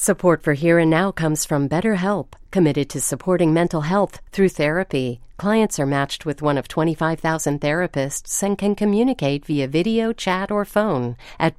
Support for Here and Now comes from BetterHelp, committed to supporting mental health through therapy. Clients are matched with one of 25,000 therapists and can communicate via video, chat, or phone at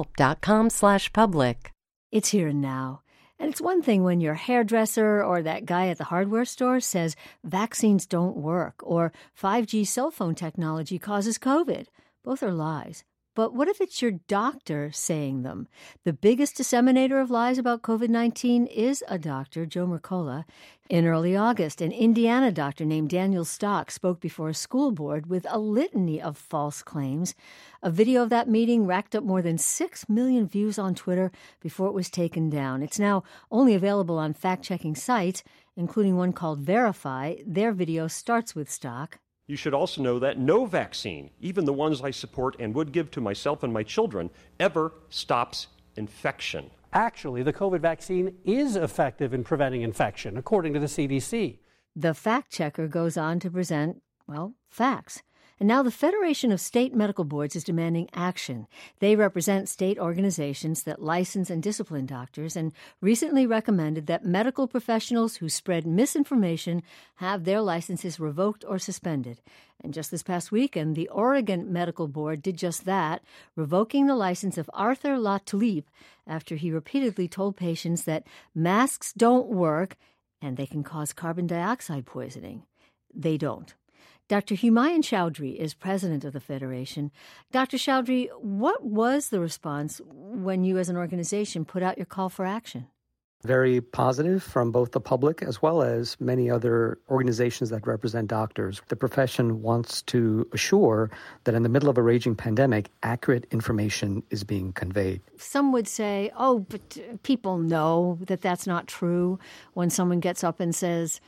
betterhelp.com/public. It's Here and Now. And it's one thing when your hairdresser or that guy at the hardware store says vaccines don't work or 5G cell phone technology causes COVID. Both are lies. But what if it's your doctor saying them? The biggest disseminator of lies about COVID-19 is a doctor, Joe Mercola. In early August, an Indiana doctor named Daniel Stock spoke before a school board with a litany of false claims. A video of that meeting racked up more than 6 million views on Twitter before it was taken down. It's now only available on fact-checking sites, including one called Verify. Their video starts with Stock. You should also know that no vaccine, even the ones I support and would give to myself and my children, ever stops infection. Actually, the COVID vaccine is effective in preventing infection, according to the CDC. The fact checker goes on to present, facts. And now the Federation of State Medical Boards is demanding action. They represent state organizations that license and discipline doctors and recently recommended that medical professionals who spread misinformation have their licenses revoked or suspended. And just this past weekend, the Oregon Medical Board did just that, revoking the license of Arthur LaTulippe after he repeatedly told patients that masks don't work and they can cause carbon dioxide poisoning. They don't. Dr. Humayun Chowdhury is president of the Federation. Dr. Chowdhury, what was the response when you as an organization put out your call for action? Very positive from both the public as well as many other organizations that represent doctors. The profession wants to assure that in the middle of a raging pandemic, accurate information is being conveyed. Some would say, but people know that that's not true. When someone gets up and says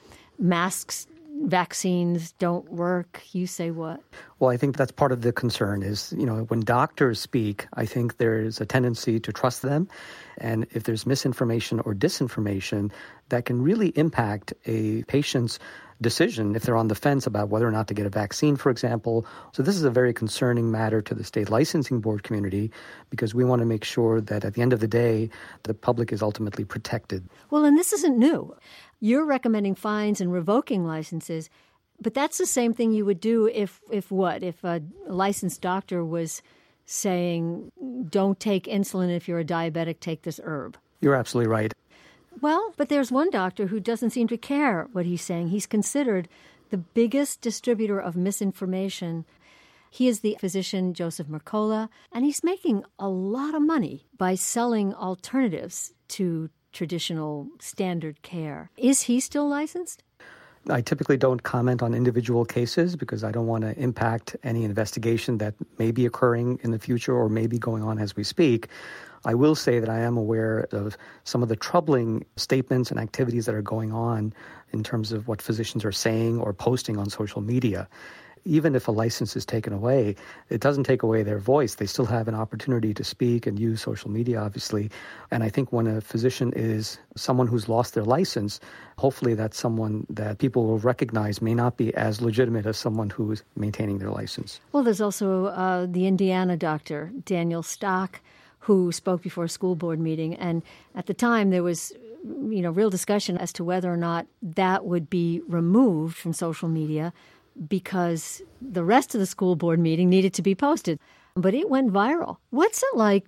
vaccines don't work, you say what? Well, I think that's part of the concern is, when doctors speak, I think there's a tendency to trust them. And if there's misinformation or disinformation, that can really impact a patient's decision if they're on the fence about whether or not to get a vaccine, for example. So this is a very concerning matter to the state licensing board community because we want to make sure that at the end of the day, the public is ultimately protected. Well, and this isn't new. You're recommending fines and revoking licenses, but that's the same thing you would do if a licensed doctor was saying, don't take insulin if you're a diabetic, take this herb. You're absolutely right. Well, but there's one doctor who doesn't seem to care what he's saying. He's considered the biggest distributor of misinformation. He is the physician Joseph Mercola, and he's making a lot of money by selling alternatives to traditional standard care. Is he still licensed? I typically don't comment on individual cases because I don't want to impact any investigation that may be occurring in the future or may be going on as we speak. I will say that I am aware of some of the troubling statements and activities that are going on in terms of what physicians are saying or posting on social media. Even if a license is taken away, it doesn't take away their voice. They still have an opportunity to speak and use social media, obviously. And I think when a physician is someone who's lost their license, hopefully that's someone that people will recognize may not be as legitimate as someone who is maintaining their license. Well, there's also the Indiana doctor, Daniel Stock, who spoke before a school board meeting. And at the time, there was real discussion as to whether or not that would be removed from social media because the rest of the school board meeting needed to be posted. But it went viral. What's it like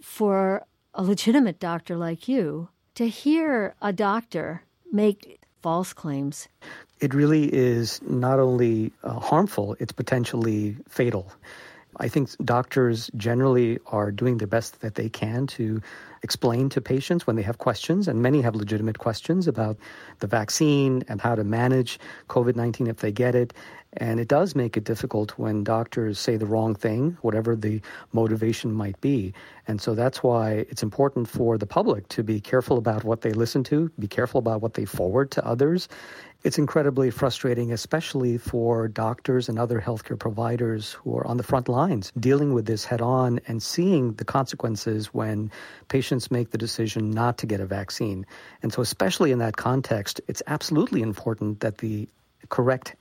for a legitimate doctor like you to hear a doctor make false claims? It really is not only harmful, it's potentially fatal. I think doctors generally are doing the best that they can to explain to patients when they have questions, and many have legitimate questions about the vaccine and how to manage COVID-19 if they get it. And it does make it difficult when doctors say the wrong thing, whatever the motivation might be. And so that's why it's important for the public to be careful about what they listen to, be careful about what they forward to others. It's incredibly frustrating, especially for doctors and other healthcare providers who are on the front lines dealing with this head on and seeing the consequences when patients make the decision not to get a vaccine. And so especially in that context, it's absolutely important that the correct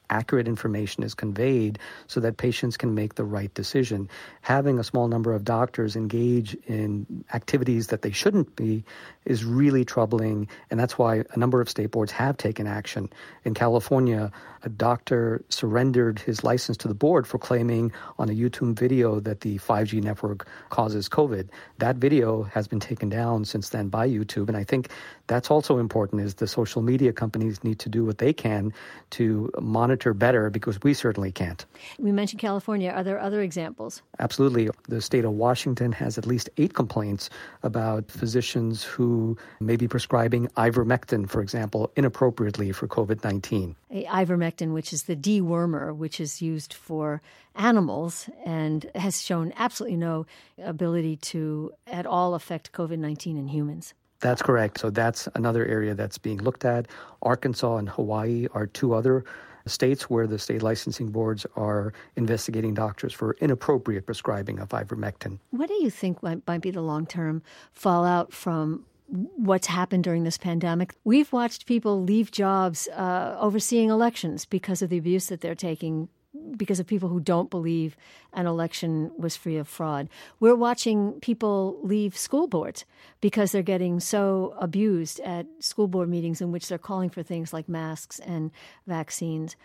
accurate information is conveyed so that patients can make the right decision. Having a small number of doctors engage in activities that they shouldn't be is really troubling, and that's why a number of state boards have taken action. In California, a doctor surrendered his license to the board for claiming on a YouTube video that the 5G network causes COVID. That video has been taken down since then by YouTube, and I think that's also important, is the social media companies need to do what they can to monitor better, because we certainly can't. We mentioned California. Are there other examples? Absolutely. The state of Washington has at least 8 complaints about physicians who may be prescribing ivermectin, for example, inappropriately for COVID-19. Ivermectin, which is the dewormer, which is used for animals and has shown absolutely no ability to at all affect COVID-19 in humans. That's correct. So that's another area that's being looked at. Arkansas and Hawaii are 2 other states where the state licensing boards are investigating doctors for inappropriate prescribing of ivermectin. What do you think might be the long-term fallout from what's happened during this pandemic? We've watched people leave jobs overseeing elections because of the abuse that they're taking, because of people who don't believe an election was free of fraud. We're watching people leave school boards because they're getting so abused at school board meetings in which they're calling for things like masks and vaccines.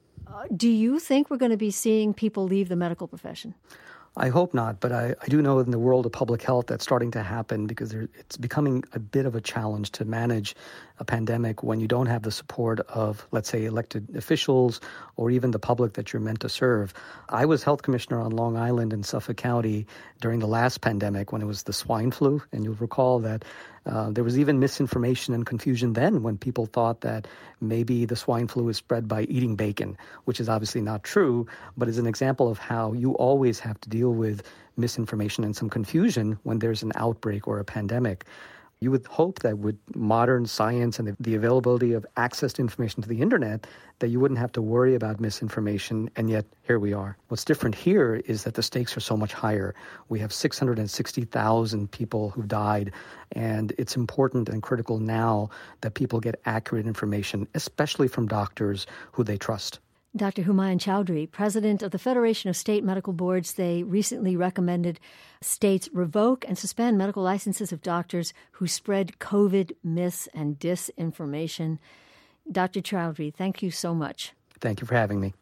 Do you think we're going to be seeing people leave the medical profession? I hope not, but I do know in the world of public health that's starting to happen, because it's becoming a bit of a challenge to manage a pandemic when you don't have the support of, let's say, elected officials or even the public that you're meant to serve. I was health commissioner on Long Island in Suffolk County during the last pandemic when it was the swine flu, and you'll recall that there was even misinformation and confusion then when people thought that maybe the swine flu was spread by eating bacon, which is obviously not true, but is an example of how you always have to deal with misinformation and some confusion when there's an outbreak or a pandemic. You would hope that with modern science and the availability of access to information to the internet, that you wouldn't have to worry about misinformation, and yet here we are. What's different here is that the stakes are so much higher. We have 660,000 people who died, and it's important and critical now that people get accurate information, especially from doctors who they trust. Dr. Humayun Chowdhury, president of the Federation of State Medical Boards, they recently recommended states revoke and suspend medical licenses of doctors who spread COVID myths and disinformation. Dr. Chowdhury, thank you so much. Thank you for having me.